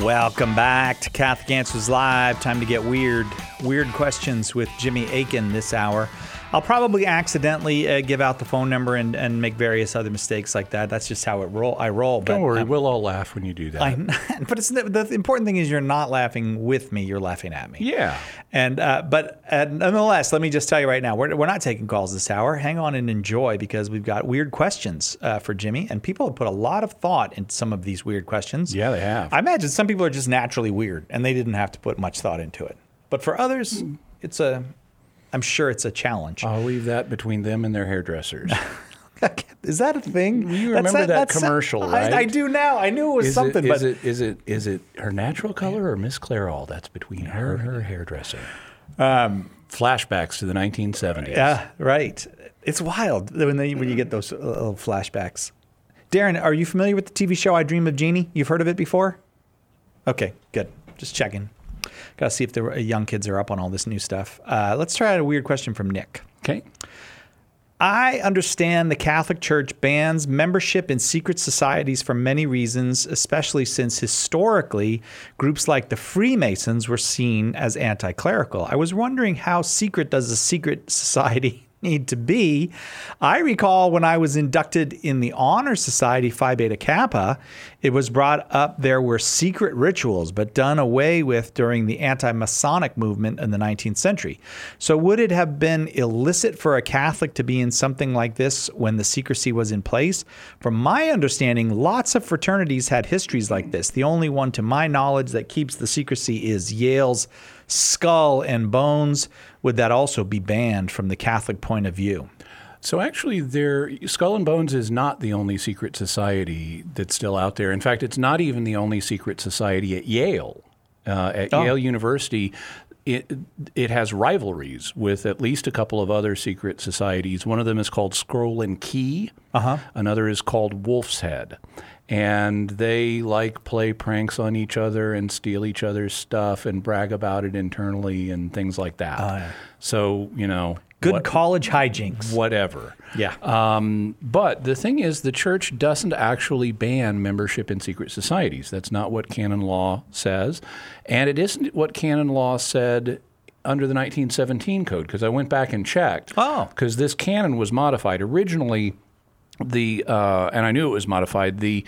Welcome back to Catholic Answers Live. Time to get weird. Weird questions with Jimmy Akin this hour. I'll probably accidentally give out the phone number and make various other mistakes like that. That's just how I roll. Don't worry, we'll all laugh when you do that. But the important thing is you're not laughing with me, you're laughing at me. Yeah. But nonetheless, let me just tell you right now, we're not taking calls this hour. Hang on and enjoy, because we've got weird questions for Jimmy, and people have put a lot of thought into some of these weird questions. Yeah, they have. I imagine some people are just naturally weird, and they didn't have to put much thought into it. But for others, I'm sure it's a challenge. I'll leave that between them and their hairdressers. Is that a thing? You remember that commercial, right? I do now. I knew it was something. Is it her natural color or Miss Clairol? That's between her and her hairdresser. Flashbacks to the 1970s. Yeah, right. It's wild when you get those little flashbacks. Darren, are you familiar with the TV show I Dream of Jeannie? You've heard of it before? Okay, good. Just checking. Got to see if the young kids are up on all this new stuff. Let's try out a weird question from Nick. Okay. I understand the Catholic Church bans membership in secret societies for many reasons, especially since historically groups like the Freemasons were seen as anti-clerical. I was wondering, how secret does a secret society need to be? I recall when I was inducted in the Honor Society Phi Beta Kappa, it was brought up there were secret rituals, but done away with during the anti-Masonic movement in the 19th century. So would it have been illicit for a Catholic to be in something like this when the secrecy was in place? From my understanding, lots of fraternities had histories like this. The only one to my knowledge that keeps the secrecy is Yale's Skull and Bones. Would that also be banned from the Catholic point of view? So actually, Skull and Bones is not the only secret society that's still out there. In fact, it's not even the only secret society at Yale. Yale University, it has rivalries with at least a couple of other secret societies. One of them is called Scroll and Key. Another is called Wolf's Head. And they play pranks on each other and steal each other's stuff and brag about it internally and things like that. Yeah. So, Good college hijinks. Whatever. Yeah. But the thing is, the church doesn't actually ban membership in secret societies. That's not what canon law says. And it isn't what canon law said under the 1917 code, because I went back and checked. Because this canon was modified. Originally, and I knew it was modified, the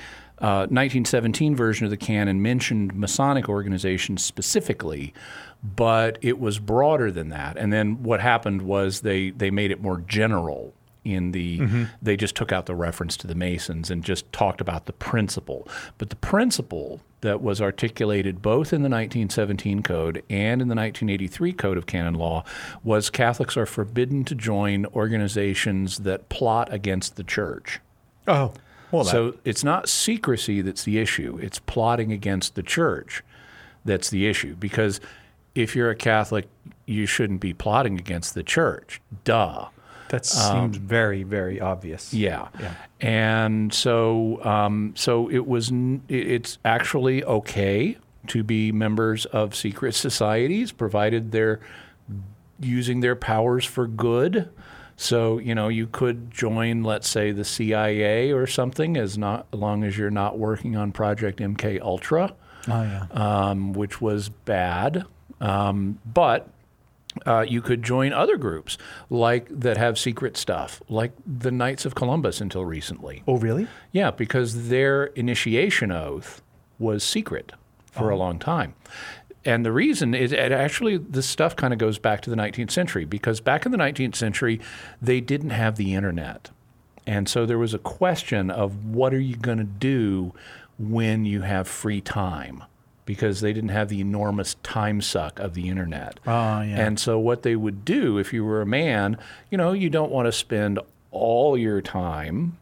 1917 version of the canon mentioned Masonic organizations specifically, but it was broader than that. And then what happened was they made it more general in the they just took out the reference to the Masons and just talked about the principle. But the principle that was articulated both in the 1917 code and in the 1983 code of canon law was Catholics are forbidden to join organizations that plot against the church. Oh, well, so it's not secrecy that's the issue. It's plotting against the church that's the issue. Because if you're a Catholic, you shouldn't be plotting against the church. Duh. That seems very, very obvious. Yeah. And so it's actually okay to be members of secret societies, provided they're using their powers for good. So, you could join, let's say, the CIA or something, as long as you're not working on Project MK Ultra, which was bad. But you could join other groups that have secret stuff, like the Knights of Columbus until recently. Oh, really? Yeah, because their initiation oath was secret for a long time. And the reason is, this stuff kind of goes back to the 19th century, because back in the 19th century, they didn't have the internet. And so there was a question of what are you going to do when you have free time? Because they didn't have the enormous time suck of the internet. And so what they would do if you were a man, you don't want to spend all your time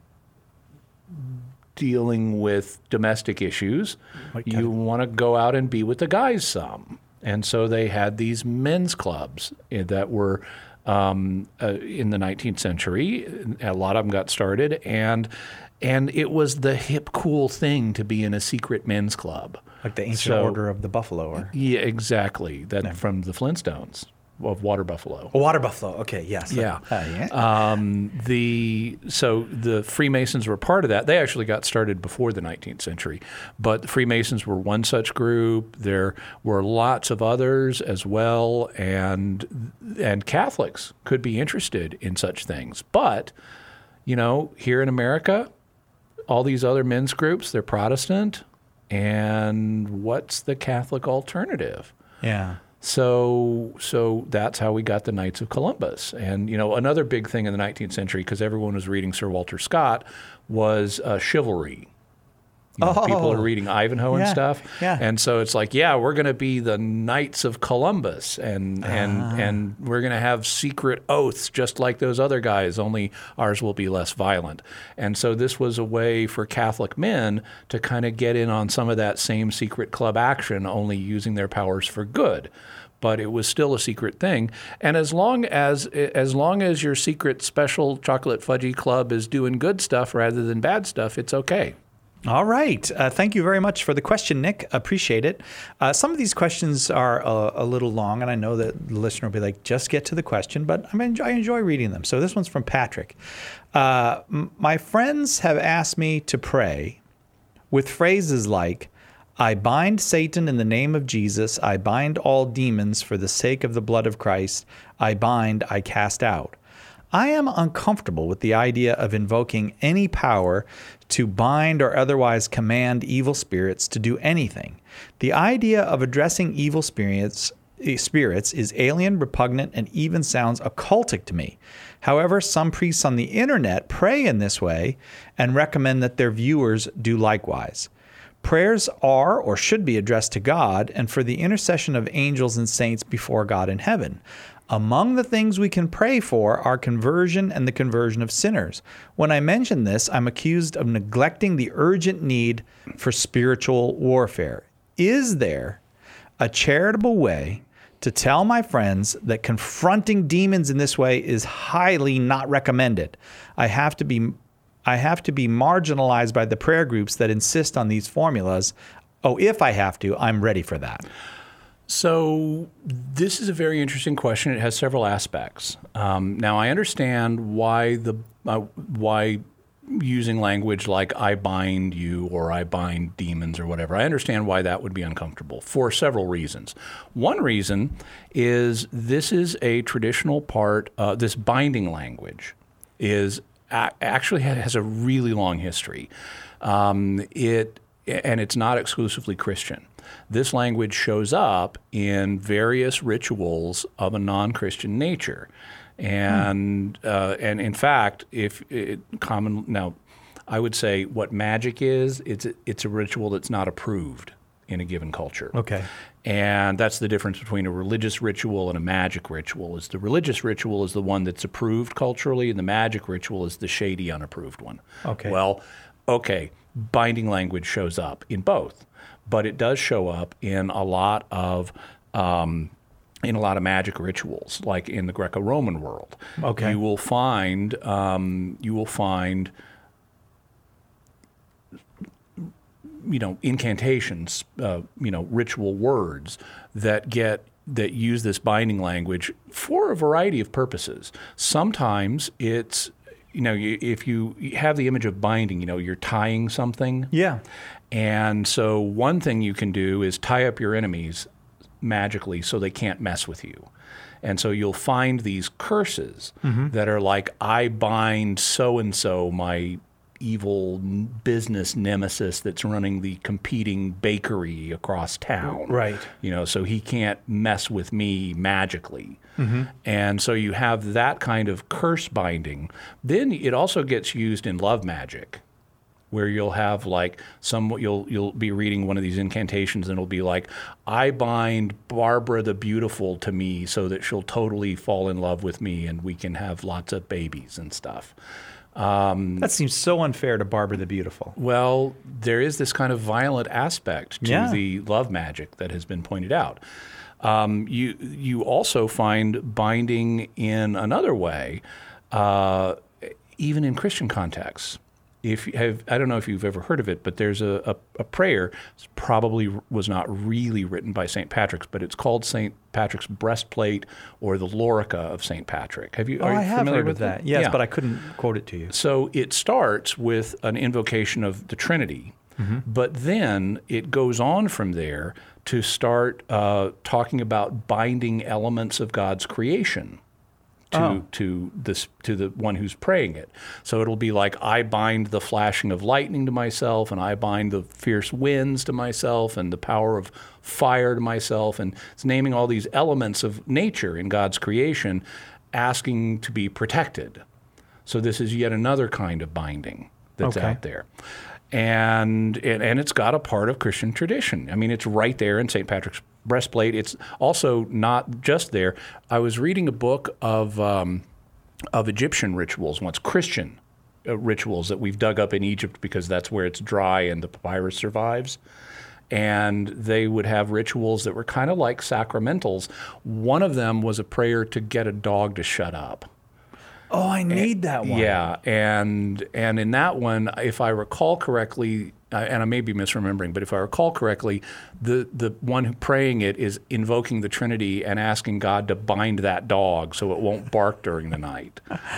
dealing with domestic issues. You want to go out and be with the guys some. And so they had these men's clubs that were in the 19th century. A lot of them got started. And it was the hip, cool thing to be in a secret men's club. Like the Ancient Order of the Buffalo? Yeah, exactly. From the Flintstones. water buffalo. A water buffalo. Okay, yes. Yeah. Yeah. So the Freemasons were part of that. They actually got started before the 19th century, but the Freemasons were one such group. There were lots of others as well, and Catholics could be interested in such things. But, here in America, all these other men's groups, they're Protestant, and what's the Catholic alternative? Yeah. So that's how we got the Knights of Columbus. And, another big thing in the 19th century, because everyone was reading Sir Walter Scott, was chivalry. People are reading Ivanhoe and stuff. Yeah. And so it's like, we're going to be the Knights of Columbus, and we're going to have secret oaths just like those other guys, only ours will be less violent. And so this was a way for Catholic men to kind of get in on some of that same secret club action, only using their powers for good. But it was still a secret thing. And as long as your secret special chocolate fudgy club is doing good stuff rather than bad stuff, it's okay. All right. Thank you very much for the question, Nick. Appreciate it. Some of these questions are a little long, and I know that the listener will be like, just get to the question, but I enjoy reading them. So this one's from Patrick. My friends have asked me to pray with phrases like, I bind Satan in the name of Jesus. I bind all demons for the sake of the blood of Christ. I bind, I cast out. I am uncomfortable with the idea of invoking any power to bind or otherwise command evil spirits to do anything. The idea of addressing evil spirits is alien, repugnant, and even sounds occultic to me. However, some priests on the internet pray in this way and recommend that their viewers do likewise. Prayers are or should be addressed to God and for the intercession of angels and saints before God in heaven. Among the things we can pray for are conversion and the conversion of sinners. When I mention this, I'm accused of neglecting the urgent need for spiritual warfare. Is there a charitable way to tell my friends that confronting demons in this way is highly not recommended? I have to be marginalized by the prayer groups that insist on these formulas. Oh, if I have to, I'm ready for that. So this is a very interesting question. It has several aspects. Now, I understand why using language like I bind you or I bind demons or whatever. I understand why that would be uncomfortable for several reasons. One reason is this is a traditional part, this binding language actually has a really long history. And it's not exclusively Christian. This language shows up in various rituals of a non-Christian nature, and in fact, now, I would say what magic is, it's a ritual that's not approved in a given culture. Okay. And that's the difference between a religious ritual and a magic ritual. Is the religious ritual is the one that's approved culturally, and the magic ritual is the shady, unapproved one. Okay. Well, okay, binding language shows up in both. But it does show up in a lot of magic rituals, like in the Greco-Roman world. Okay. You will find incantations, ritual words that use this binding language for a variety of purposes. Sometimes it's if you have the image of binding, you're tying something. Yeah. And so one thing you can do is tie up your enemies magically so they can't mess with you. And so you'll find these curses that are like, I bind so-and-so, my evil business nemesis that's running the competing bakery across town. Right. So he can't mess with me magically. And so you have that kind of curse binding. Then it also gets used in love magic, where you'll have you'll be reading one of these incantations and it'll be like, I bind Barbara the Beautiful to me so that she'll totally fall in love with me and we can have lots of babies and stuff. That seems so unfair to Barbara the Beautiful. Well, there is this kind of violent aspect to the love magic that has been pointed out. You also find binding in another way, even in Christian contexts. I don't know if you've ever heard of it, but there's a prayer. It probably was not really written by St. Patrick's, but it's called St. Patrick's breastplate or the Lorica of St. Patrick. Are you I have familiar heard with of that. Yes, but I couldn't quote it to you. So it starts with an invocation of the Trinity, but then it goes on from there to start talking about binding elements of God's creation to the one who's praying it. So it'll be like, I bind the flashing of lightning to myself, and I bind the fierce winds to myself, and the power of fire to myself, and it's naming all these elements of nature in God's creation, asking to be protected. So this is yet another kind of binding that's out there. And it's got a part of Christian tradition. I mean, it's right there in St. Patrick's breastplate. It's also not just there. I was reading a book of Egyptian rituals once, Christian rituals that we've dug up in Egypt because that's where it's dry and the papyrus survives. And they would have rituals that were kind of like sacramentals. One of them was a prayer to get a dog to shut up. Oh, I need that one. Yeah, and in that one, if I recall correctly, and I may be misremembering, but if I recall correctly, the one who praying it is invoking the Trinity and asking God to bind that dog so it won't bark during the night.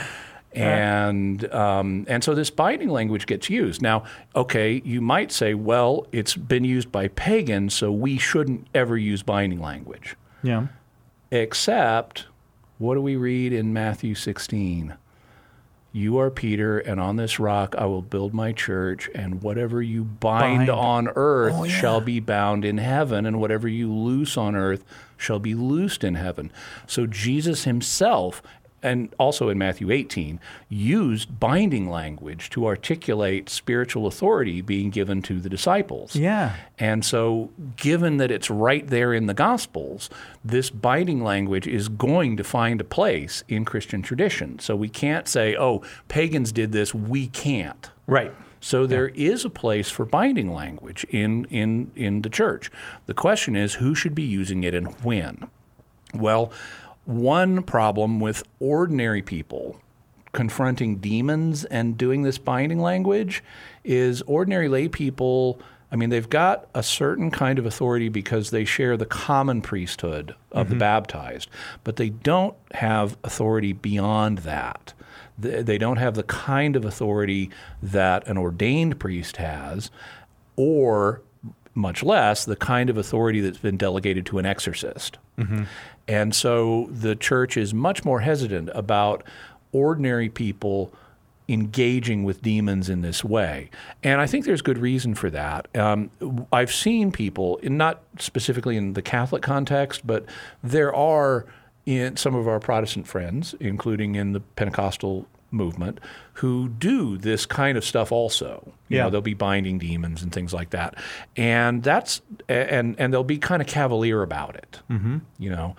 And so this binding language gets used. Now, okay, you might say, well, it's been used by pagans, so we shouldn't ever use binding language. Yeah. Except, what do we read in Matthew 16? You are Peter, and on this rock I will build my church, and whatever you bind on earth shall be bound in heaven, and whatever you loose on earth shall be loosed in heaven. So Jesus himself, and also in Matthew 18, used binding language to articulate spiritual authority being given to the disciples. Yeah. And so given that it's right there in the Gospels, this binding language is going to find a place in Christian tradition. So we can't say, oh, pagans did this, we can't. Right. So there is a place for binding language in the church. The question is, who should be using it and when? Well, one problem with ordinary people confronting demons and doing this binding language is ordinary lay people, I mean, they've got a certain kind of authority because they share the common priesthood of the baptized, but they don't have authority beyond that. They don't have the kind of authority that an ordained priest has, or much less the kind of authority that's been delegated to an exorcist. And so the church is much more hesitant about ordinary people engaging with demons in this way. And I think there's good reason for that. I've seen people, not specifically in the Catholic context, but there are in some of our Protestant friends, including in the Pentecostal movement, who do this kind of stuff also. You know, they'll be binding demons and things like that. And that's and they'll be kind of cavalier about it. You know.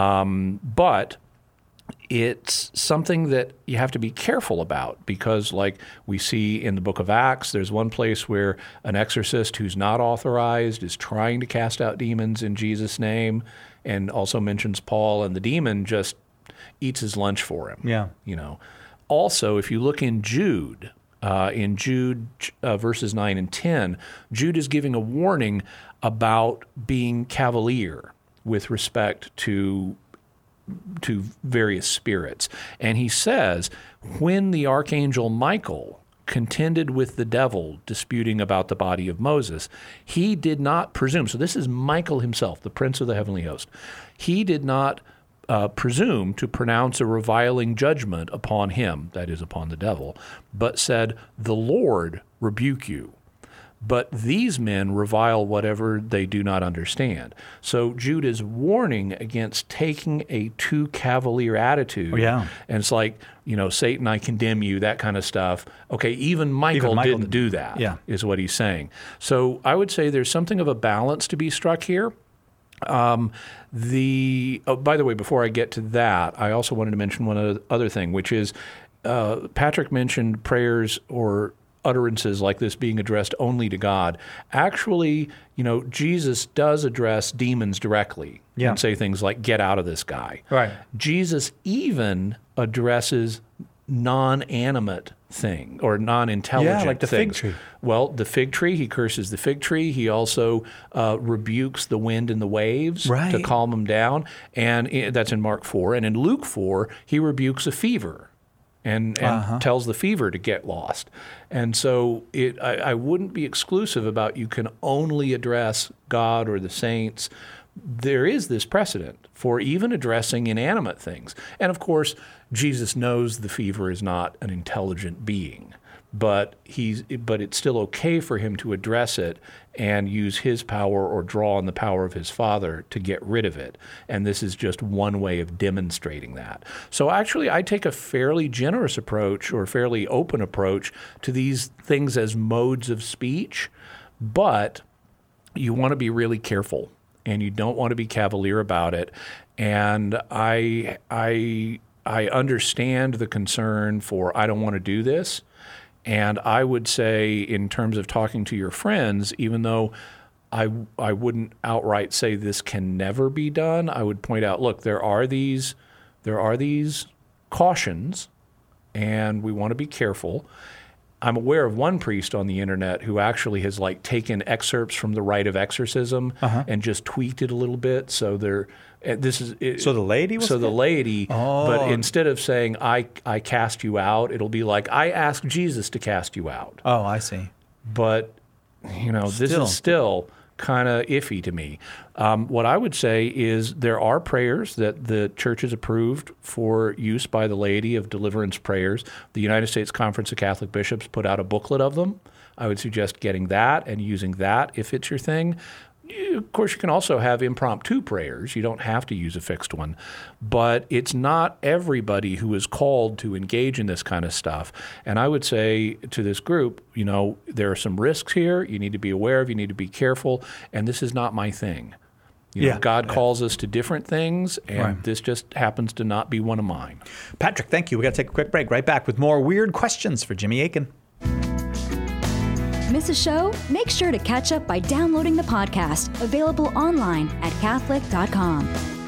But it's something that you have to be careful about because, like we see in the book of Acts, there's one place where an exorcist who's not authorized is trying to cast out demons in Jesus' name, and also mentions Paul, and the demon just eats his lunch for him. Yeah. You know. Also, if you look in Jude verses 9 and 10, Jude is giving a warning about being cavalier with respect to various spirits. And he says, when the archangel Michael contended with the devil, disputing about the body of Moses, he did not presume. So this is Michael himself, the prince of the heavenly host. He did not presume to pronounce a reviling judgment upon him, that is, upon the devil, but said, the Lord rebuke you. But these men revile whatever they do not understand. So Jude is warning against taking a too cavalier attitude. And it's like, you know, Satan, I condemn you, that kind of stuff. Okay, even Michael didn't do that, is what he's saying. So I would say there's something of a balance to be struck here. By the way, before I get to that, I also wanted to mention one other thing, which is Patrick mentioned prayers or utterances like this being addressed only to God. Actually, you know, Jesus does address demons directly and say things like, get out of this guy. Right. Jesus even addresses non-animate thing or non-intelligent Yeah, like the fig things. tree. Well, the fig tree, he curses the fig tree. He also rebukes the wind and the waves to Right. calm them down. And that's in Mark 4. And in Luke 4, he rebukes a fever and tells the fever to get lost. And so I wouldn't be exclusive about you can only address God or the saints. There is this precedent for even addressing inanimate things. And of course, Jesus knows the fever is not an intelligent being, but it's still okay for him to address it and use his power or draw on the power of his Father to get rid of it. And this is just one way of demonstrating that. So actually, I take a fairly generous approach or fairly open approach to these things as modes of speech, but you want to be really careful and you don't want to be cavalier about it. And I understand the concern for I don't want to do this. And I would say in terms of talking to your friends, even though I wouldn't outright say this can never be done, I would point out, look, there are these cautions and we want to be careful. I'm aware of one priest on the internet who actually has taken excerpts from the Rite of Exorcism and just tweaked it a little bit. So So the lady was the lady, but instead of saying I cast you out, it'll be like I ask Jesus to cast you out. Oh, I see. But this is still kind of iffy to me. What I would say is there are prayers that the church has approved for use by the laity of deliverance prayers. The United States Conference of Catholic Bishops put out a booklet of them. I would suggest getting that and using that if it's your thing. Of course, you can also have impromptu prayers. You don't have to use a fixed one. But it's not everybody who is called to engage in this kind of stuff. And I would say to this group, there are some risks here you need to be aware of, you need to be careful, and this is not my thing. God calls us to different things, and this just happens to not be one of mine. Patrick, thank you. We got to take a quick break. Right back with more weird questions for Jimmy Akin. Miss a show? Make sure to catch up by downloading the podcast, available online at Catholic.com.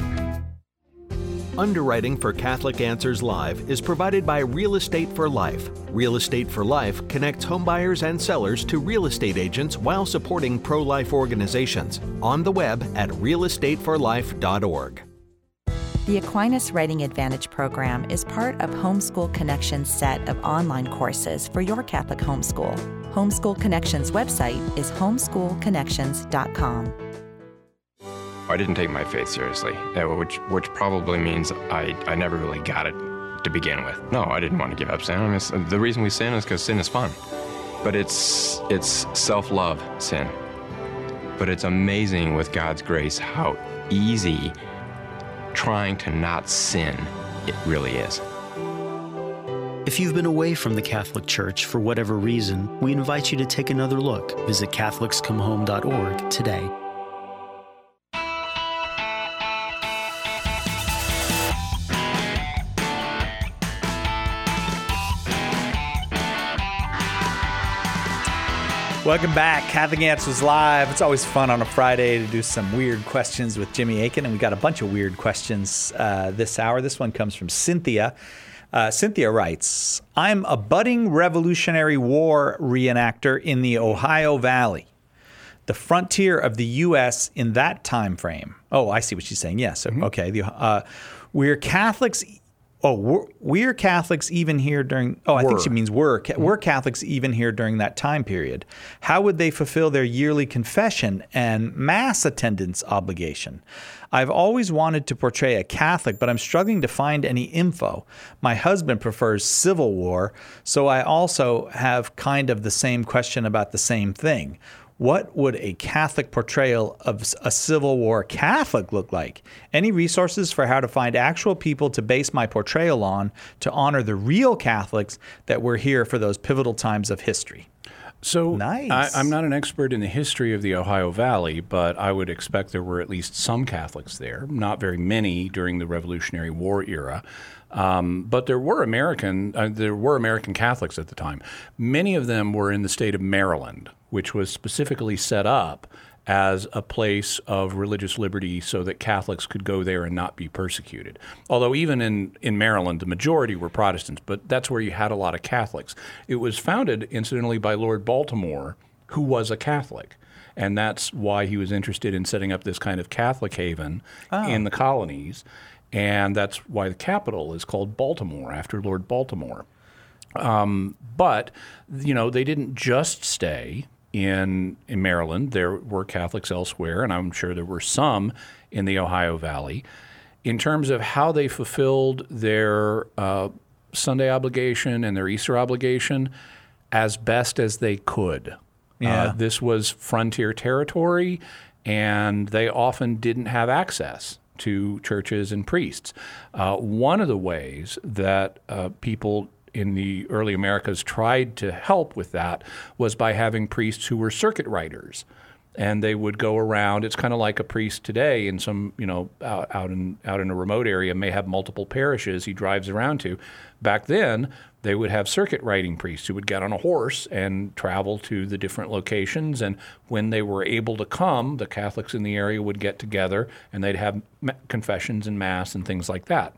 Underwriting for Catholic Answers Live is provided by Real Estate for Life. Real Estate for Life connects homebuyers and sellers to real estate agents while supporting pro-life organizations. On the web at realestateforlife.org. The Aquinas Writing Advantage program is part of Homeschool Connections' set of online courses for your Catholic homeschool. Homeschool Connections' website is homeschoolconnections.com. I didn't take my faith seriously, which probably means I never really got it to begin with. No, I didn't want to give up sin. The reason we sin is because sin is fun. But it's self-love sin. But it's amazing with God's grace how easy trying to not sin it really is. If you've been away from the Catholic Church for whatever reason, we invite you to take another look. Visit CatholicsComeHome.org today. Welcome back, Catholic Answers Live. It's always fun on a Friday to do some weird questions with Jimmy Akin, and we got a bunch of weird questions this hour. This one comes from Cynthia. Cynthia writes, I'm a budding Revolutionary War reenactor in the Ohio Valley, the frontier of the U.S. in that time frame. Oh, I see what she's saying. Yes. Okay. We're Catholics. We're Catholics even here during. I think she means we're Catholics even here during that time period. How would they fulfill their yearly confession and mass attendance obligation? I've always wanted to portray a Catholic, but I'm struggling to find any info. My husband prefers Civil War, so I also have kind of the same question about the same thing. What would a Catholic portrayal of a Civil War Catholic look like? Any resources for how to find actual people to base my portrayal on to honor the real Catholics that were here for those pivotal times of history? So nice. I'm not an expert in the history of the Ohio Valley, but I would expect there were at least some Catholics there, not very many during the Revolutionary War era. But there were American Catholics at the time. Many of them were in the state of Maryland, which was specifically set up as a place of religious liberty so that Catholics could go there and not be persecuted. Although even in Maryland, the majority were Protestants, but that's where you had a lot of Catholics. It was founded, incidentally, by Lord Baltimore, who was a Catholic. And that's why he was interested in setting up this kind of Catholic haven in the colonies. And that's why the capital is called Baltimore, after Lord Baltimore. But, they didn't just stay in Maryland. There were Catholics elsewhere, and I'm sure there were some in the Ohio Valley. In terms of how they fulfilled their Sunday obligation and their Easter obligation, as best as they could. Yeah. This was frontier territory, and they often didn't have access to churches and priests. One of the ways that people in the early Americas tried to help with that was by having priests who were circuit riders. And they would go around. It's kind of like a priest today in some, out in a remote area may have multiple parishes he drives around to. Back then, they would have circuit riding priests who would get on a horse and travel to the different locations. And when they were able to come, the Catholics in the area would get together and they'd have confessions and mass and things like that.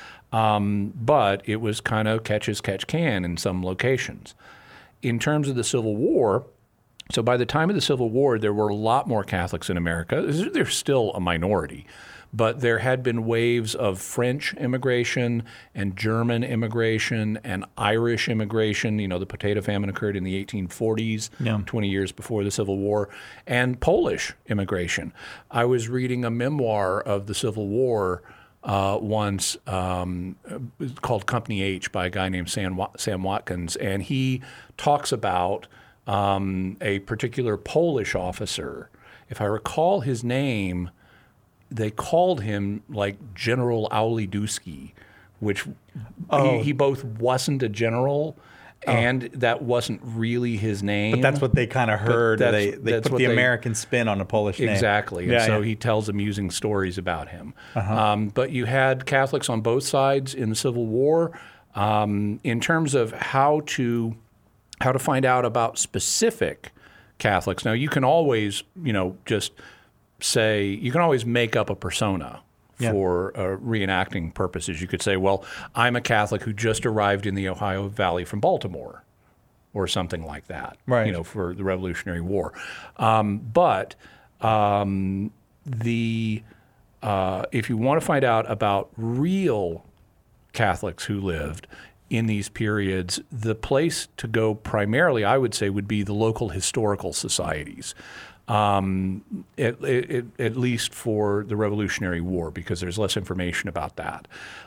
But it was kind of catch as catch can in some locations. In terms of the Civil War, so by the time of the Civil War, there were a lot more Catholics in America. They're still a minority, but there had been waves of French immigration and German immigration and Irish immigration. The potato famine occurred in the 1840s, 20 years before the Civil War, and Polish immigration. I was reading a memoir of the Civil War once called Company H by a guy named Sam Watkins, and he talks about a particular Polish officer. If I recall his name, they called him like General Auliduski, which he both wasn't a general and that wasn't really his name. But that's what they kind of heard. They put the American spin on a Polish name. Exactly. And so he tells amusing stories about him. But you had Catholics on both sides in the Civil War. In terms of how to find out about specific Catholics. Now, you can always, just say, you can always make up a persona for reenacting purposes. You could say, well, I'm a Catholic who just arrived in the Ohio Valley from Baltimore or something like that, right. For the Revolutionary War. But if you want to find out about real Catholics who lived in these periods, the place to go primarily, I would say, would be the local historical societies, at least for the Revolutionary War, because there's less information about that.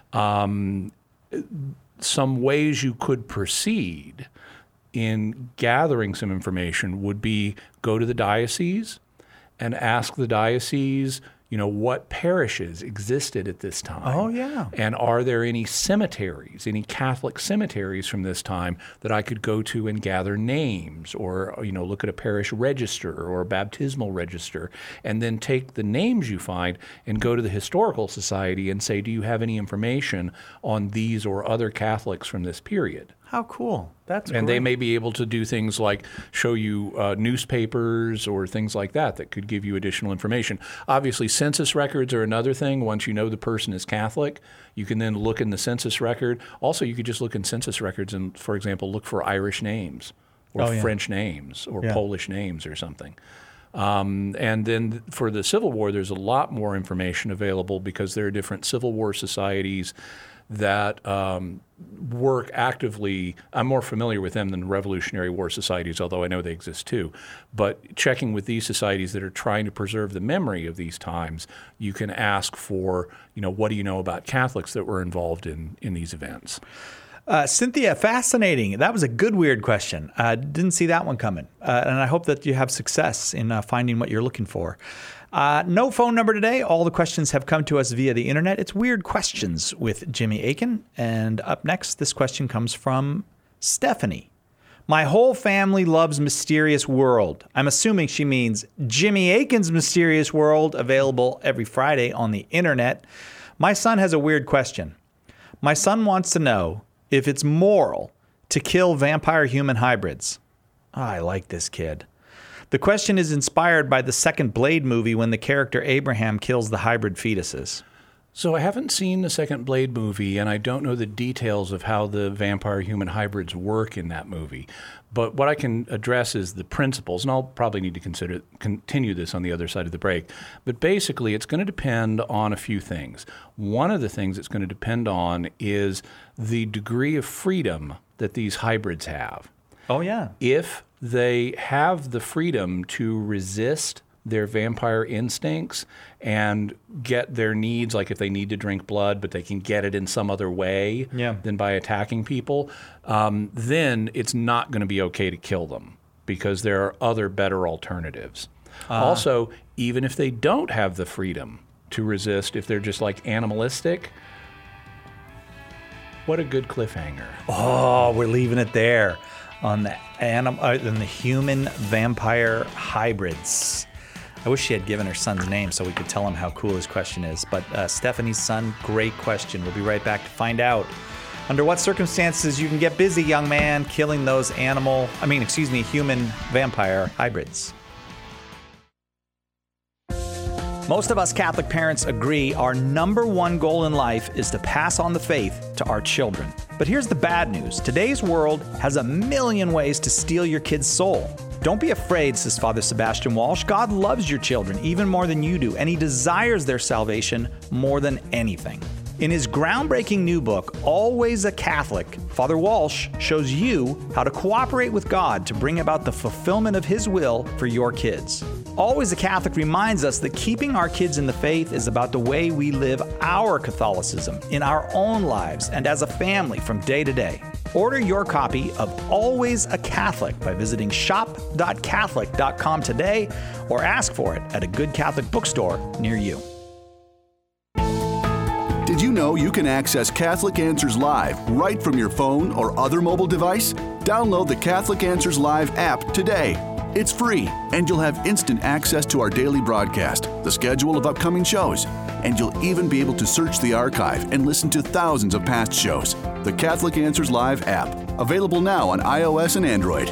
Some ways you could proceed in gathering some information would be go to the diocese and ask the diocese, what parishes existed at this time. Oh, yeah. And are there any cemeteries, any Catholic cemeteries from this time that I could go to and gather names, or, look at a parish register or a baptismal register, and then take the names you find and go to the Historical Society and say, do you have any information on these or other Catholics from this period? How cool. That's And great. they may be able to do things like show you newspapers or things like that could give you additional information. Obviously, census records are another thing. Once you know the person is Catholic, you can then look in the census record. Also, you could just look in census records and, for example, look for Irish names or French names or Polish names or something. And then for the Civil War, there's a lot more information available because there are different Civil War societies that work actively. I'm more familiar with them than Revolutionary War societies, although I know they exist too. But checking with these societies that are trying to preserve the memory of these times, you can ask for, what do you know about Catholics that were involved in these events? Cynthia, fascinating. That was a good, weird question. Didn't see that one coming. And I hope that you have success in finding what you're looking for. No phone number today. All the questions have come to us via the internet. It's Weird Questions with Jimmy Akin. And up next, this question comes from Stephanie. My whole family loves Mysterious World. I'm assuming she means Jimmy Akin's Mysterious World, available every Friday on the internet. My son has a weird question. My son wants to know if it's moral to kill vampire-human hybrids. Oh, I like this kid. The question is inspired by the second Blade movie when the character Abraham kills the hybrid fetuses. So I haven't seen the second Blade movie, and I don't know the details of how the vampire-human hybrids work in that movie. But what I can address is the principles, and I'll probably need to continue this on the other side of the break. But basically, it's going to depend on a few things. One of the things it's going to depend on is the degree of freedom that these hybrids have. Oh, yeah. If they have the freedom to resist their vampire instincts and get their needs, like if they need to drink blood, but they can get it in some other way than by attacking people, then it's not going to be okay to kill them because there are other better alternatives. Also, even if they don't have the freedom to resist, if they're just like animalistic, what a good cliffhanger. Oh, we're leaving it there on the human vampire hybrids. I wish she had given her son's name so we could tell him how cool his question is. But Stephanie's son, great question. We'll be right back to find out under what circumstances you can get busy, young man, killing those human vampire hybrids. Most of us Catholic parents agree our number one goal in life is to pass on the faith to our children. But here's the bad news. Today's world has a million ways to steal your kid's soul. Don't be afraid, says Father Sebastian Walsh. God loves your children even more than you do, and He desires their salvation more than anything. In his groundbreaking new book, Always a Catholic, Father Walsh shows you how to cooperate with God to bring about the fulfillment of His will for your kids. Always a Catholic reminds us that keeping our kids in the faith is about the way we live our Catholicism in our own lives and as a family from day to day. Order your copy of Always a Catholic by visiting shop.catholic.com today or ask for it at a good Catholic bookstore near you. Did you know you can access Catholic Answers Live right from your phone or other mobile device? Download the Catholic Answers Live app today. It's free, and you'll have instant access to our daily broadcast, the schedule of upcoming shows, and you'll even be able to search the archive and listen to thousands of past shows. The Catholic Answers Live app, available now on iOS and Android.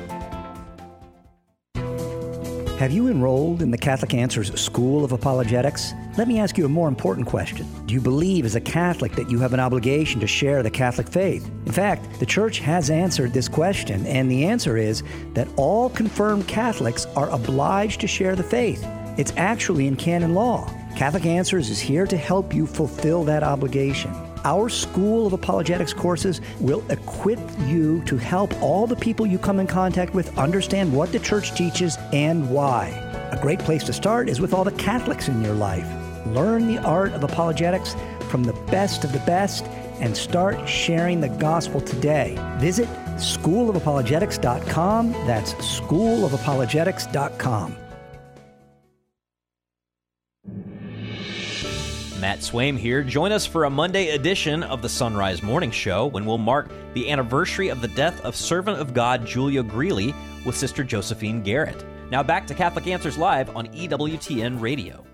Have you enrolled in the Catholic Answers School of Apologetics? Let me ask you a more important question. Do you believe as a Catholic that you have an obligation to share the Catholic faith? In fact, the Church has answered this question, and the answer is that all confirmed Catholics are obliged to share the faith. It's actually in canon law. Catholic Answers is here to help you fulfill that obligation. Our School of Apologetics courses will equip you to help all the people you come in contact with understand what the Church teaches and why. A great place to start is with all the Catholics in your life. Learn the art of apologetics from the best of the best and start sharing the gospel today. Visit schoolofapologetics.com. That's schoolofapologetics.com. Matt Swaim here. Join us for a Monday edition of the Sunrise Morning Show when we'll mark the anniversary of the death of servant of God Julia Greeley with Sister Josephine Garrett. Now back to Catholic Answers Live on EWTN Radio.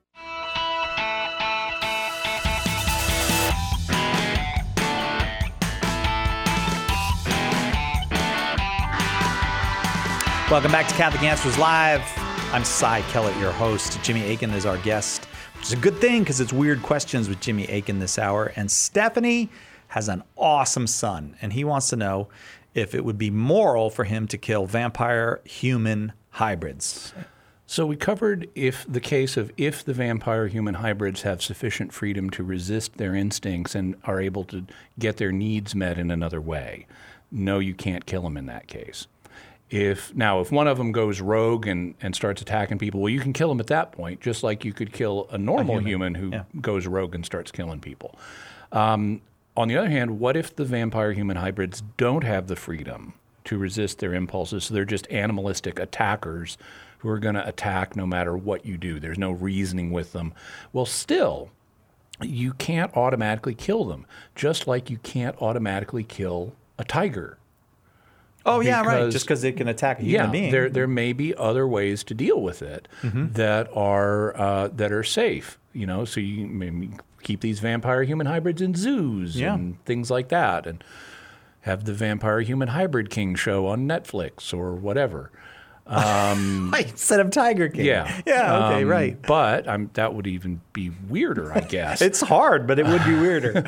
Welcome back to Catholic Answers Live. I'm Cy Kellett, your host. Jimmy Akin is our guest. Which is a good thing because it's weird questions with Jimmy Akin this hour. And Stephanie has an awesome son, and he wants to know if it would be moral for him to kill vampire-human hybrids. So we covered if the vampire-human hybrids have sufficient freedom to resist their instincts and are able to get their needs met in another way. No, you can't kill them in that case. If one of them goes rogue and starts attacking people, well, you can kill them at that point, just like you could kill a normal human who goes rogue and starts killing people. On the other hand, what if the vampire-human hybrids don't have the freedom to resist their impulses, so they're just animalistic attackers who are going to attack no matter what you do? There's no reasoning with them. Well, still, you can't automatically kill them, just like you can't automatically kill a tiger. Oh, yeah, right. Just because it can attack a human being. There may be other ways to deal with it that are safe. So you maybe keep these vampire-human hybrids in zoos and things like that, and have the Vampire-Human Hybrid King show on Netflix or whatever. Instead of Tiger King. Yeah. Yeah, okay, right. But that would even be weirder, I guess. It's hard, but it would be weirder.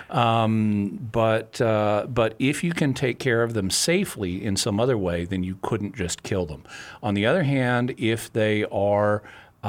But if you can take care of them safely in some other way, then you couldn't just kill them. On the other hand, if they are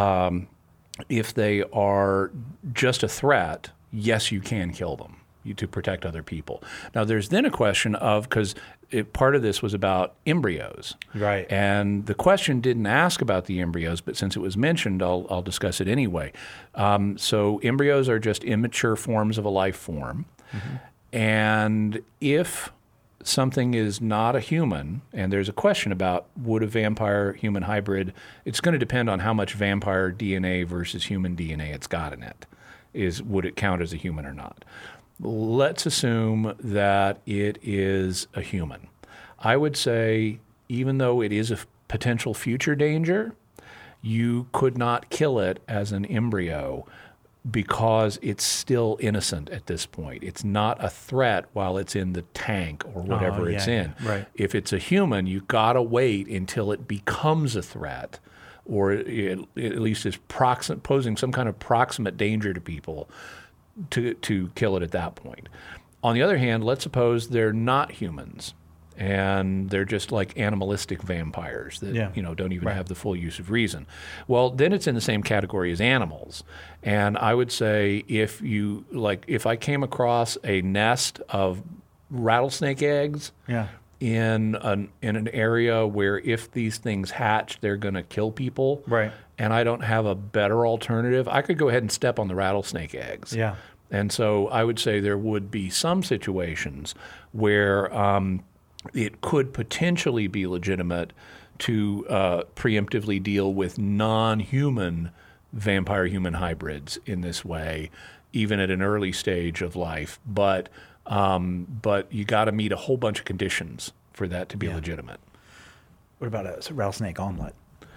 just a threat, yes, you can kill them to protect other people. Now, there's then a question of, because part of this was about embryos. Right. And the question didn't ask about the embryos, but since it was mentioned, I'll discuss it anyway. So embryos are just immature forms of a life form. Mm-hmm. And if something is not a human, and there's a question about would a vampire-human hybrid, it's going to depend on how much vampire DNA versus human DNA it's got in it. Would it count as a human or not? Let's assume that it is a human. I would say, even though it is a potential future danger, you could not kill it as an embryo because it's still innocent at this point. It's not a threat while it's in the tank or whatever it's in. Right. If it's a human, you've got to wait until it becomes a threat, or at least is posing some kind of proximate danger to people, to kill it at that point. On the other hand, let's suppose they're not humans and they're just like animalistic vampires that don't even have the full use of reason. Well, then it's in the same category as animals. And I would say if I came across a nest of rattlesnake eggs in an area where if these things hatch, they're going to kill people. Right. And I don't have a better alternative, I could go ahead and step on the rattlesnake eggs. Yeah. And so I would say there would be some situations where it could potentially be legitimate to preemptively deal with non-human vampire-human hybrids in this way, even at an early stage of life. But you got to meet a whole bunch of conditions for that to be legitimate. What about a rattlesnake omelet?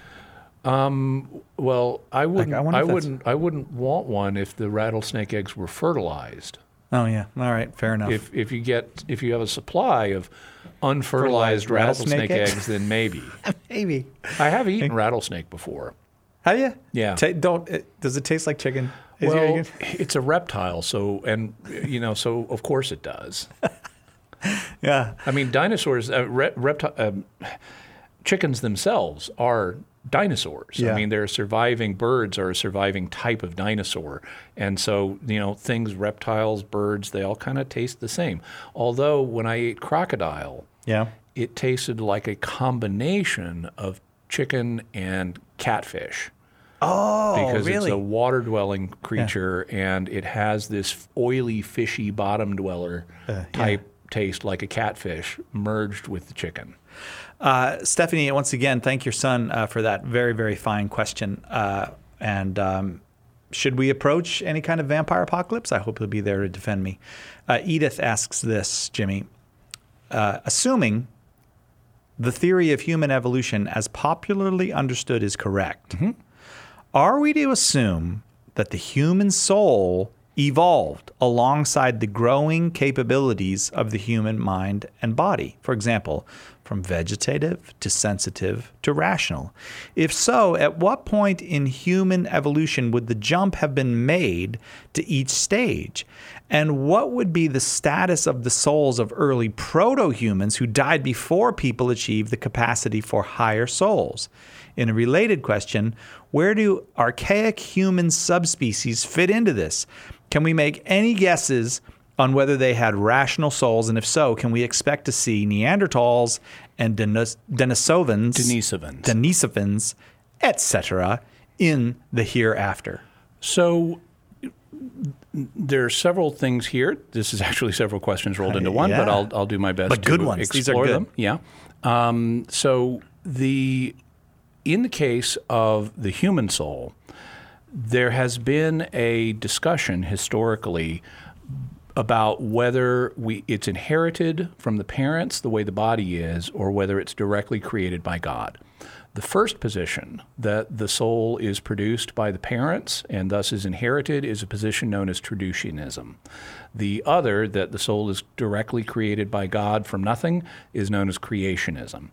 Well, I wouldn't want one if the rattlesnake eggs were fertilized. Oh yeah, all right, fair enough. If you have a supply of unfertilized rattlesnake eggs, then maybe. Maybe. I have eaten rattlesnake before. Have you? Yeah. Does it taste like chicken? Well, it's a reptile, so of course it does. Yeah. I mean, dinosaurs, chickens themselves are dinosaurs. Yeah. I mean, they're surviving birds are a surviving type of dinosaur. And so, things, reptiles, birds, they all kind of taste the same. Although when I ate crocodile, it tasted like a combination of chicken and catfish. Oh, because really? It's a water-dwelling creature, and it has this oily, fishy bottom dweller type taste like a catfish merged with the chicken. Stephanie, once again, thank your son for that very, very fine question. And should we approach any kind of vampire apocalypse? I hope he'll be there to defend me. Edith asks this, Jimmy. Assuming the theory of human evolution as popularly understood is correct, are we to assume that the human soul evolved alongside the growing capabilities of the human mind and body? For example, from vegetative to sensitive to rational. If so, at what point in human evolution would the jump have been made to each stage? And what would be the status of the souls of early proto-humans who died before people achieved the capacity for higher souls? In a related question, where do archaic human subspecies fit into this? Can we make any guesses on whether they had rational souls? And if so, can we expect to see Neanderthals and Denisovans, etc., in the hereafter? So there are several things here. This is actually several questions rolled into one, but I'll do my best but to good ones. explore These are good. them. Yeah. In the case of the human soul, there has been a discussion historically about whether it's inherited from the parents the way the body is, or whether it's directly created by God. The first position, that the soul is produced by the parents and thus is inherited, is a position known as traducianism. The other, that the soul is directly created by God from nothing, is known as creationism.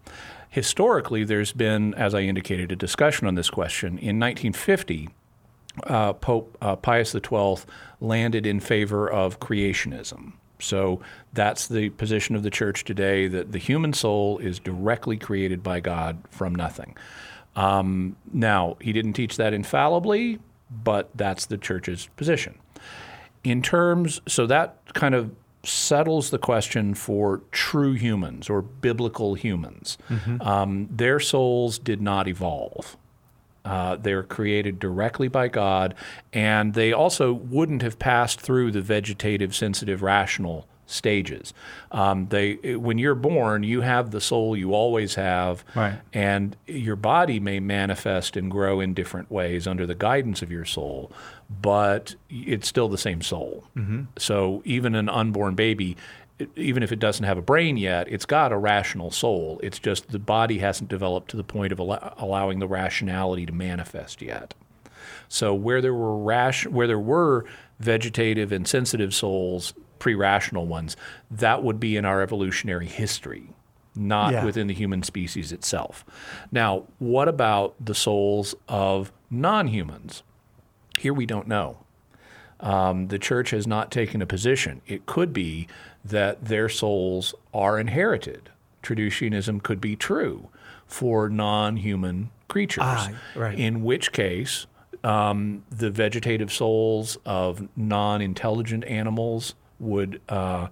historically, there's been, as I indicated, a discussion on this question. In 1950, Pope Pius XII landed in favor of creationism. So that's the position of the church today, that the human soul is directly created by God from nothing. Now, he didn't teach that infallibly, but that's the church's position. So that kind of settles the question for true humans or biblical humans. Their souls did not evolve. They're created directly by God, and they also wouldn't have passed through the vegetative, sensitive, rational stages. When you're born, you have the soul you always have, right, and your body may manifest and grow in different ways under the guidance of your soul, but it's still the same soul. So even an unborn baby, even if it doesn't have a brain yet, it's got a rational soul. It's just the body hasn't developed to the point of allowing the rationality to manifest yet. So where there were vegetative and sensitive souls, pre-rational ones, that would be in our evolutionary history, not within the human species itself. Now, what about the souls of non-humans? Here we don't know. The church has not taken a position. It could be that their souls are inherited. Traducianism could be true for non-human creatures, in which case the vegetative souls of non-intelligent animals could have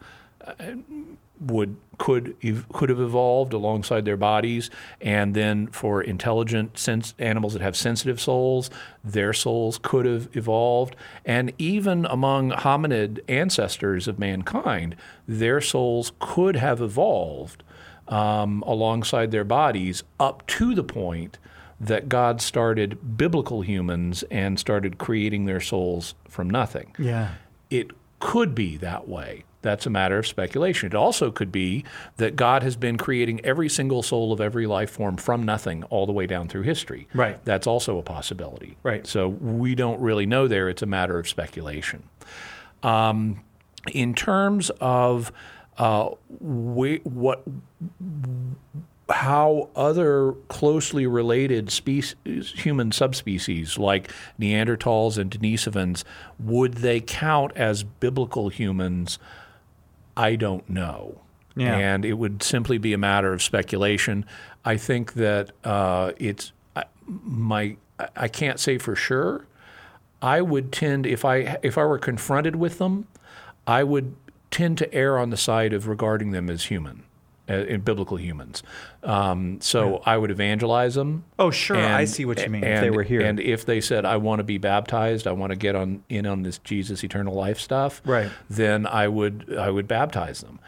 evolved alongside their bodies, and then for intelligent animals that have sensitive souls, their souls could have evolved, and even among hominid ancestors of mankind, their souls could have evolved alongside their bodies up to the point that God started biblical humans and started creating their souls from nothing. It could be that way. That's a matter of speculation. It also could be that God has been creating every single soul of every life form from nothing all the way down through history. That's also a possibility. So we don't really know there. It's a matter of speculation. In terms of how other closely related human subspecies like Neanderthals and Denisovans, would they count as biblical humans? I don't know. And it would simply be a matter of speculation. I think that I can't say for sure. I would tend, if I were confronted with them, I would tend to err on the side of regarding them as human. In biblical humans. I would evangelize them. Oh, sure. I see what you mean, if they were here. And if they said, I want to be baptized, I want to get in on this Jesus eternal life stuff, then I would baptize them.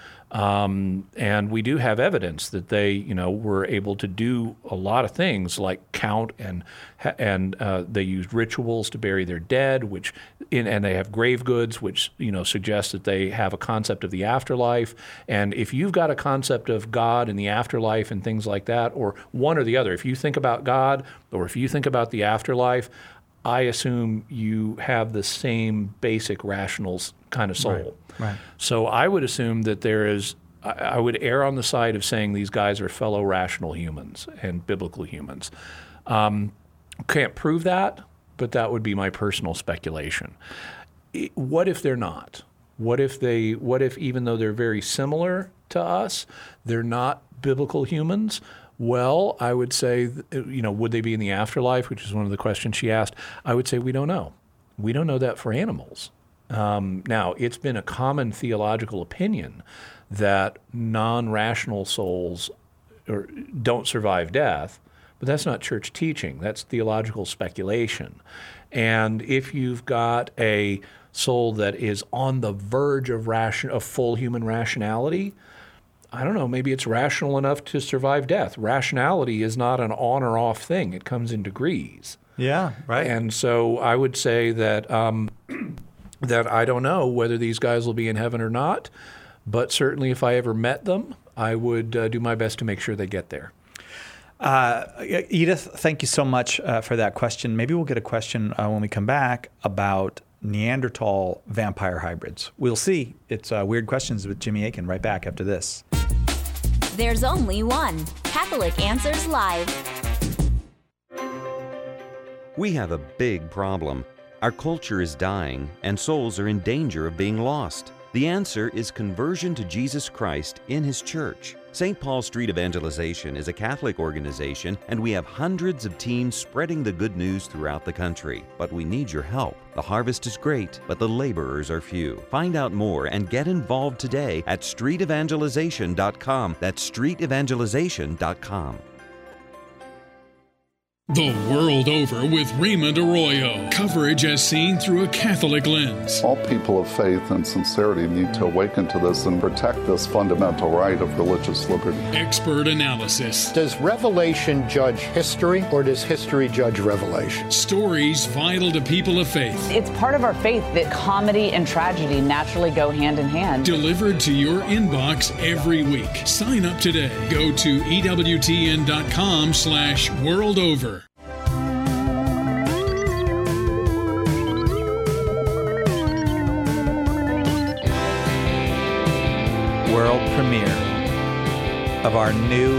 And we do have evidence that they, were able to do a lot of things like count, and they used rituals to bury their dead, and they have grave goods, which suggest that they have a concept of the afterlife. And if you've got a concept of God and the afterlife and things like that, or one or the other, if you think about God or if you think about the afterlife, I assume you have the same basic rational kind of soul. So I would assume that I would err on the side of saying these guys are fellow rational humans and biblical humans. Can't prove that, but that would be my personal speculation. What if they're not? What if even though they're very similar to us, they're not biblical humans? Well, I would say, would they be in the afterlife, which is one of the questions she asked? I would say we don't know. We don't know that for animals. Now, it's been a common theological opinion that non-rational souls don't survive death, but that's not church teaching. That's theological speculation. And if you've got a soul that is on the verge of full human rationality, I don't know, maybe it's rational enough to survive death. Rationality is not an on or off thing. It comes in degrees. And so I would say that that I don't know whether these guys will be in heaven or not, but certainly if I ever met them, I would do my best to make sure they get there. Edith, thank you so much for that question. Maybe we'll get a question when we come back about Neanderthal vampire hybrids. We'll see. It's Weird Questions with Jimmy Akin right back after this. There's only one. Catholic Answers Live. We have a big problem. Our culture is dying, and souls are in danger of being lost. The answer is conversion to Jesus Christ in His church. St. Paul Street Evangelization is a Catholic organization, and we have hundreds of teams spreading the good news throughout the country. But we need your help. The harvest is great, but the laborers are few. Find out more and get involved today at streetevangelization.com. That's streetevangelization.com. The World Over with Raymond Arroyo. Coverage as seen through a Catholic lens. All people of faith and sincerity need to awaken to this and protect this fundamental right of religious liberty. Expert analysis. Does Revelation judge history, or does history judge Revelation? Stories vital to people of faith. It's part of our faith that comedy and tragedy naturally go hand in hand. Delivered to your inbox every week. Sign up today. Go to EWTN.com/worldover. World premiere of our new,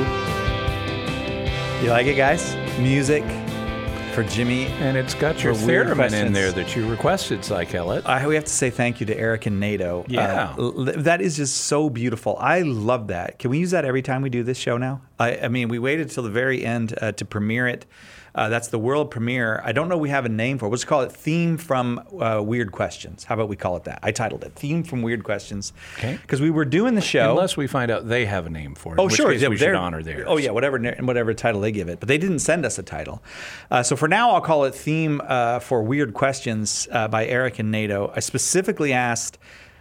you like it, guys? Music for Jimmy. And it's got your theremin in there that you requested, Cy Kellett. We have to say thank you to Eric and Nato. Yeah. That is just so beautiful. I love that. Can we use that every time we do this show now? I mean, we waited till the very end to premiere it. That's the world premiere. I don't know we have a name for it. Let's call it Theme from Weird Questions. How about we call it that? I titled it Theme from Weird Questions. Okay. Because we were doing the show. Unless we find out they have a name for it. Oh, sure. We should honor theirs. Oh, yeah, whatever title they give it. But they didn't send us a title. So for now, I'll call it Theme for Weird Questions by Eric and Nato. I specifically asked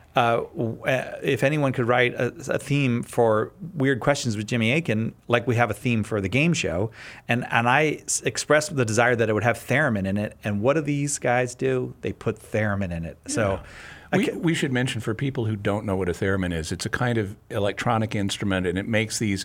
if anyone could write a theme for Weird Questions with Jimmy Akin, like we have a theme for the game show. And I expressed the desire that it would have theremin in it. And what do these guys do? They put theremin in it. Yeah. So we should mention for people who don't know what a theremin is, it's a kind of electronic instrument, and it makes these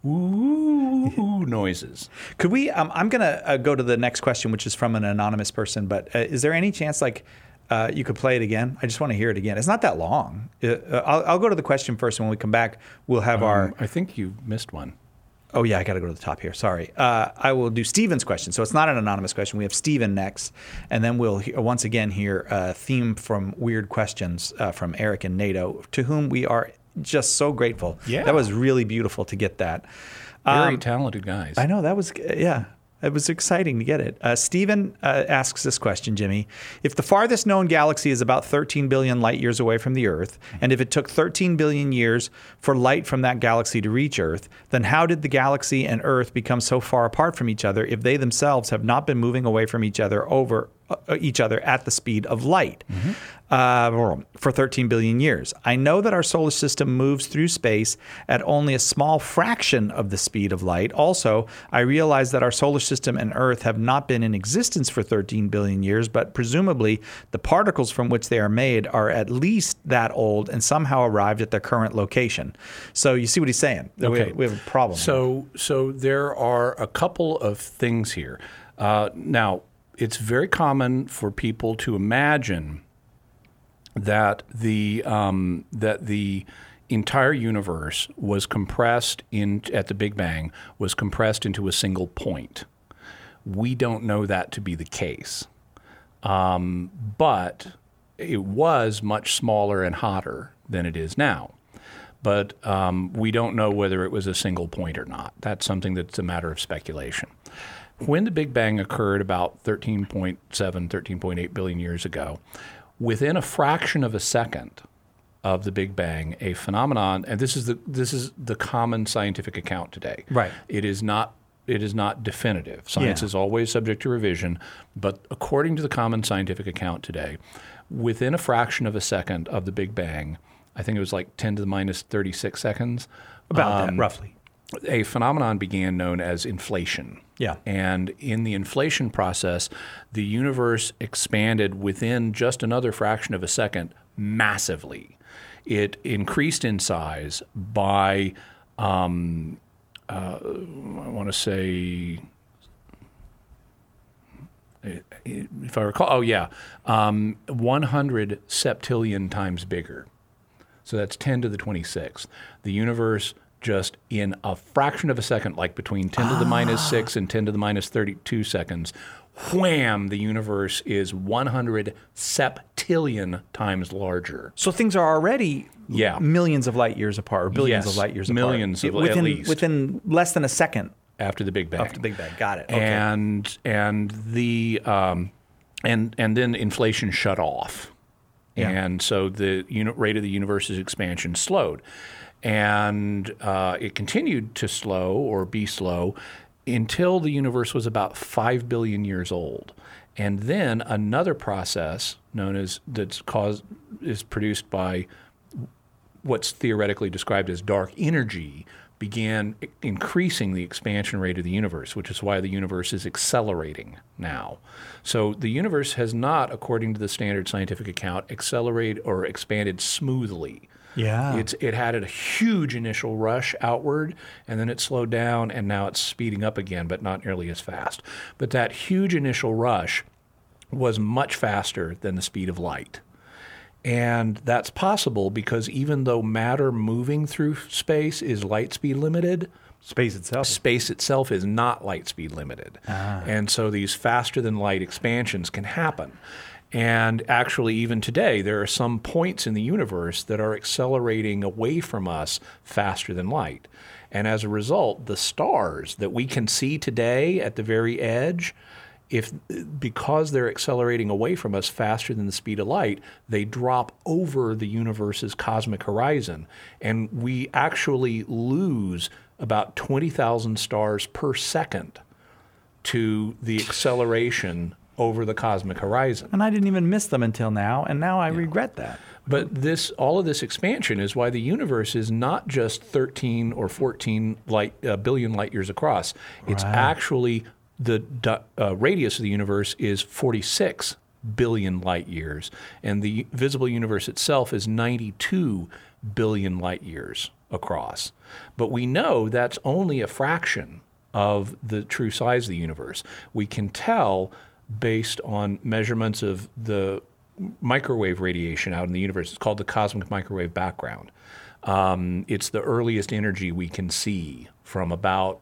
ooh noises. Could we, I'm going to go to the next question, which is from an anonymous person, but is there any chance you could play it again? I just want to hear it again. It's not that long. I'll go to the question first, and when we come back, we'll have our... I think you missed one. Oh, yeah, I got to go to the top here. Sorry. I will do Stephen's question. So it's not an anonymous question. We have Stephen next, and then we'll once again hear a theme from Weird Questions from Eric and Nato, to whom we are just so grateful. Yeah. That was really beautiful to get that. Very talented guys. I know. That was, yeah. It was exciting to get it. Stephen asks this question, Jimmy. If the farthest known galaxy is about 13 billion light years away from the Earth, and if it took 13 billion years for light from that galaxy to reach Earth, then how did the galaxy and Earth become so far apart from each other if they themselves have not been moving away from each other at the speed of light for 13 billion years? I know that our solar system moves through space at only a small fraction of the speed of light. Also, I realize that our solar system and Earth have not been in existence for 13 billion years, but presumably the particles from which they are made are at least that old and somehow arrived at their current location. So you see what he's saying. Okay. We have a problem. So there are a couple of things here. Now, it's very common for people to imagine that the entire universe was compressed at the Big Bang was compressed into a single point. We don't know that to be the case, but it was much smaller and hotter than it is now. But we don't know whether it was a single point or not. That's something that's a matter of speculation. When the Big Bang occurred about 13.7, 13.8 billion years ago, within a fraction of a second of the Big Bang, a phenomenon, and this is the common scientific account today. Right. It is not definitive. Science is always subject to revision, but according to the common scientific account today, within a fraction of a second of the Big Bang, I think it was like 10 to the minus 36 seconds. About that, roughly. A phenomenon began known as inflation. Yeah. And in the inflation process, the universe expanded within just another fraction of a second massively. It increased in size by, I want to say, if I recall, 100 septillion times bigger. So that's 10 to the 26th. The universe just in a fraction of a second, like between 10 to the minus 6 and 10 to the minus 32 seconds, wham, the universe is 100 septillion times larger. So things are already millions of light years apart, or billions of light years apart. Millions at least. Within less than a second. After the Big Bang. After the Big Bang, got it. Okay. And then inflation shut off. Yeah. And so the rate of the universe's expansion slowed. And it continued to slow or be slow until the universe was about 5 billion years old. And then another process known as is produced by what's theoretically described as dark energy began increasing the expansion rate of the universe, which is why the universe is accelerating now. So the universe has not, according to the standard scientific account, accelerated or expanded smoothly. Yeah. It had a huge initial rush outward, and then it slowed down, and now it's speeding up again, but not nearly as fast. But that huge initial rush was much faster than the speed of light. And that's possible because even though matter moving through space is light speed limited, space itself is not light speed limited. And so these faster than light expansions can happen. And actually, even today, there are some points in the universe that are accelerating away from us faster than light. And as a result, the stars that we can see today at the very edge, because they're accelerating away from us faster than the speed of light, they drop over the universe's cosmic horizon. And we actually lose about 20,000 stars per second to the acceleration over the cosmic horizon. And I didn't even miss them until now, and now I regret that. But all of this expansion is why the universe is not just 13 or 14 billion light years across. It's actually the radius of the universe is 46 billion light years, and the visible universe itself is 92 billion light years across. But we know that's only a fraction of the true size of the universe. We can tell based on measurements of the microwave radiation out in the universe. It's called the cosmic microwave background. It's the earliest energy we can see from about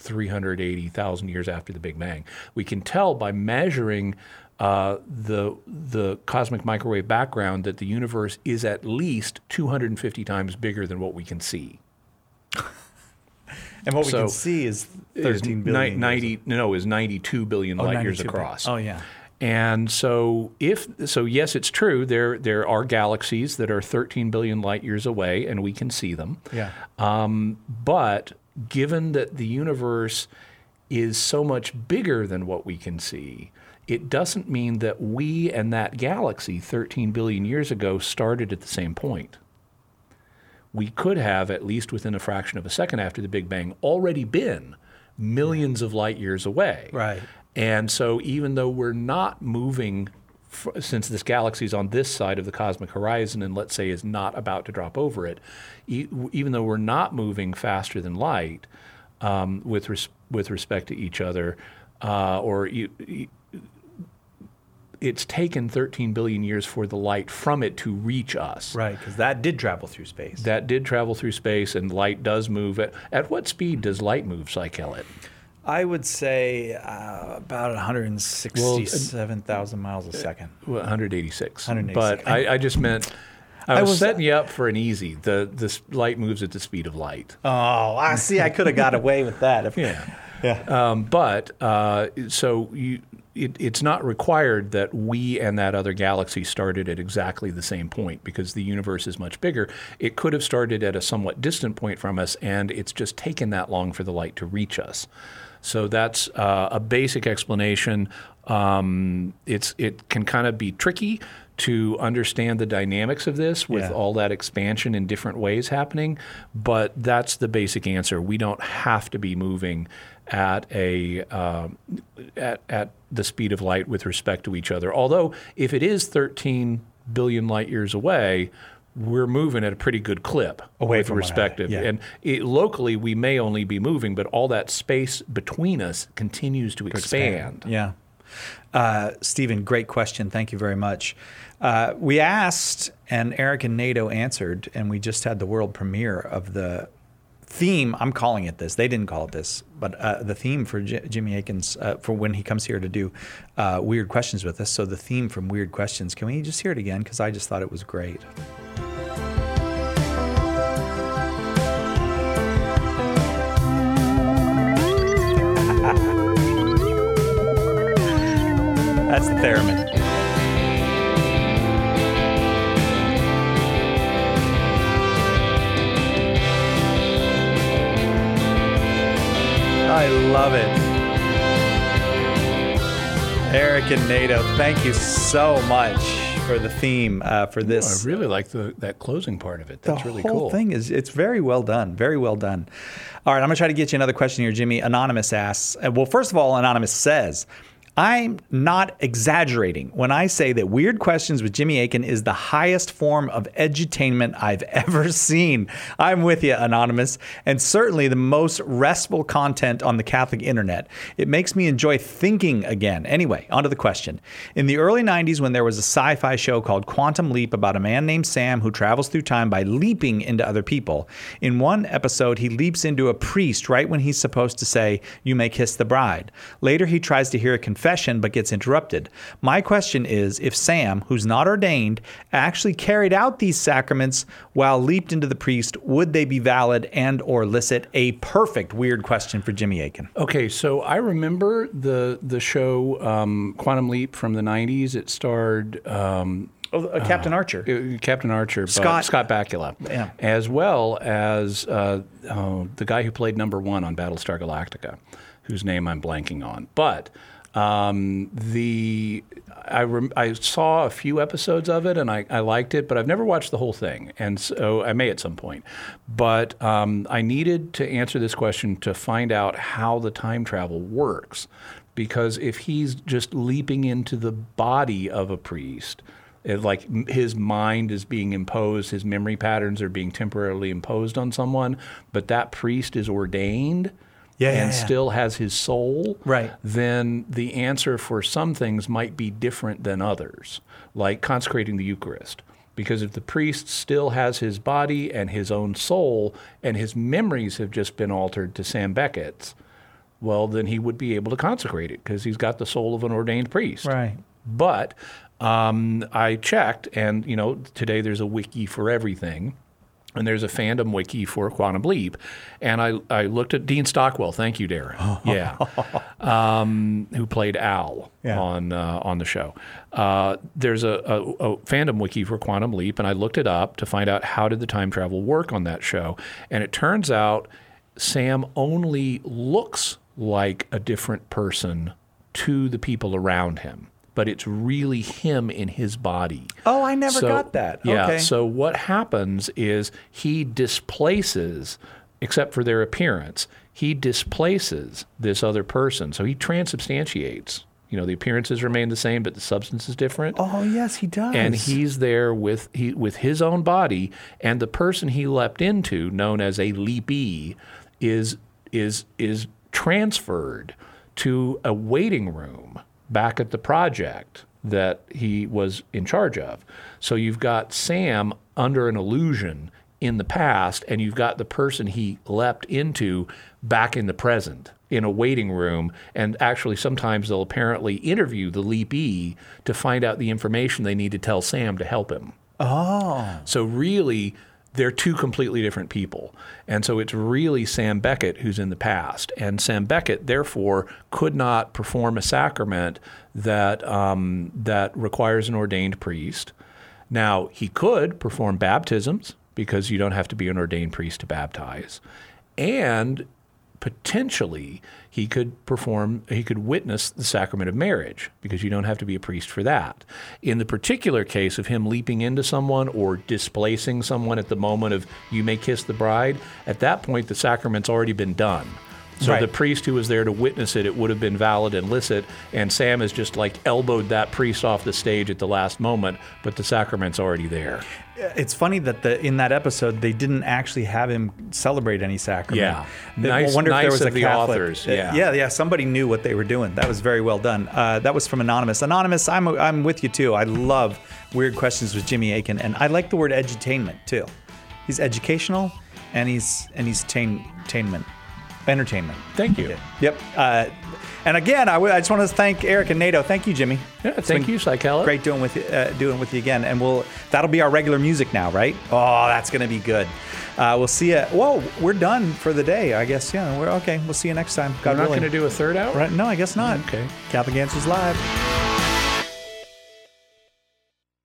380,000 years after the Big Bang. We can tell by measuring the cosmic microwave background that the universe is at least 250 times bigger than what we can see. And what we can see is 13 billion. Is 92 billion light years across. Oh, yeah. And so yes, it's true. There are galaxies that are 13 billion light years away, and we can see them. Yeah. But given that the universe is so much bigger than what we can see, it doesn't mean that we and that galaxy 13 billion years ago started at the same point. We could have, at least within a fraction of a second after the Big Bang, already been millions of light years away. Right. And so even though we're not moving, since this galaxy is on this side of the cosmic horizon and let's say is not about to drop over it, even though we're not moving faster than light with respect to each other, it's taken 13 billion years for the light from it to reach us. Right, because that did travel through space. That did travel through space, and light does move. At what speed does light move, Psych Elliott? I would say about 167,000 miles a second. 186. But I just meant, I was setting you up for an easy. The light moves at the speed of light. Oh, I see. I could have got away with that. It's not required that we and that other galaxy started at exactly the same point because the universe is much bigger. It could have started at a somewhat distant point from us, and it's just taken that long for the light to reach us. So that's a basic explanation. It can kind of be tricky to understand the dynamics of this with all that expansion in different ways happening, but that's the basic answer. We don't have to be moving at the speed of light with respect to each other. Although if it is 13 billion light years away, we're moving at a pretty good clip away from respective. And locally, we may only be moving, but all that space between us continues to expand. Yeah. Stephen, great question. Thank you very much. We asked, and Eric and NATO answered, and we just had the world premiere of the theme, I'm calling it this. They didn't call it this, but the theme for Jimmy Akin's, for when he comes here to do Weird Questions with us. So the theme from Weird Questions, can we just hear it again? Because I just thought it was great. That's the theremin. I love it. Eric and Nato, thank you so much for the theme for this. I really like that closing part of it. That's really cool. The whole thing it's very well done. Very well done. All right, I'm going to try to get you another question here, Jimmy. Anonymous asks, well, first of all, Anonymous says, I'm not exaggerating when I say that Weird Questions with Jimmy Akin is the highest form of edutainment I've ever seen. I'm with you, Anonymous, and certainly the most restful content on the Catholic internet. It makes me enjoy thinking again. Anyway, on to the question. In the early 90s, when there was a sci-fi show called Quantum Leap about a man named Sam who travels through time by leaping into other people, in one episode, he leaps into a priest right when he's supposed to say, "You may kiss the bride." Later, he tries to hear a confession but gets interrupted. My question is, if Sam, who's not ordained, actually carried out these sacraments while leaped into the priest, would they be valid and or licit? A perfect Weird Question for Jimmy Akin. Okay, so I remember the show Quantum Leap from the 90s. It starred Captain Archer. Captain Archer. Scott Bakula. Yeah. As well as the guy who played number 1 on Battlestar Galactica, whose name I'm blanking on. But I saw a few episodes of it and I liked it, but I've never watched the whole thing, and so I may at some point. But I needed to answer this question to find out how the time travel works, because if he's just leaping into the body of a priest, like his mind is being imposed, his memory patterns are being temporarily imposed on someone, but that priest is ordained. Still has his soul, right? Then the answer for some things might be different than others, like consecrating the Eucharist. Because if the priest still has his body and his own soul, and his memories have just been altered to Sam Beckett's, well, then he would be able to consecrate it because he's got the soul of an ordained priest. Right. But I checked, and today there's a wiki for everything. And there's a fandom wiki for Quantum Leap. And I looked at Dean Stockwell. Thank you, Darren. Yeah. Who played Al on the show. There's a fandom wiki for Quantum Leap, and I looked it up to find out how did the time travel work on that show. And it turns out Sam only looks like a different person to the people around him, but it's really him in his body. Oh, I never got that. Yeah, okay. So what happens is he displaces, except for their appearance, he displaces this other person. So he transubstantiates. The appearances remain the same, but the substance is different. Oh, yes, he does. And he's there with his own body, and the person he leapt into, known as a leapee, is transferred to a waiting room back at the project that he was in charge of. So you've got Sam under an illusion in the past, and you've got the person he leapt into back in the present in a waiting room. And actually sometimes they'll apparently interview the leapee to find out the information they need to tell Sam to help him. Oh. So really, they're two completely different people. And so it's really Sam Beckett who's in the past. And Sam Beckett, therefore, could not perform a sacrament that requires an ordained priest. Now, he could perform baptisms because you don't have to be an ordained priest to baptize. And potentially he could witness the sacrament of marriage because you don't have to be a priest for that. In the particular case of him leaping into someone or displacing someone at the moment of "you may kiss the bride," at that point the sacrament's already been done. So the priest who was there to witness it would have been valid and licit, and Sam has just elbowed that priest off the stage at the last moment, but the sacrament's already there. It's funny that in that episode they didn't actually have him celebrate any sacrament. Yeah, I wonder if there was a Catholic. Authors. Yeah. Somebody knew what they were doing. That was very well done. That was from Anonymous. Anonymous, I'm with you too. I love Weird Questions with Jimmy Akin, and I like the word edutainment too. He's educational. and he's entertainment. Thank you. Okay. Yep. And again, I just want to thank Eric and Nato. Thank you, Jimmy. Yeah, thank you, Psychella. Great doing with you again. And that'll be our regular music now, right? Oh, that's going to be good. We'll see you. Whoa, we're done for the day, I guess. Yeah, we're okay. We'll see you next time. I'm not going to do a third hour? Right? No, I guess not. Okay. Catholic Answers Live.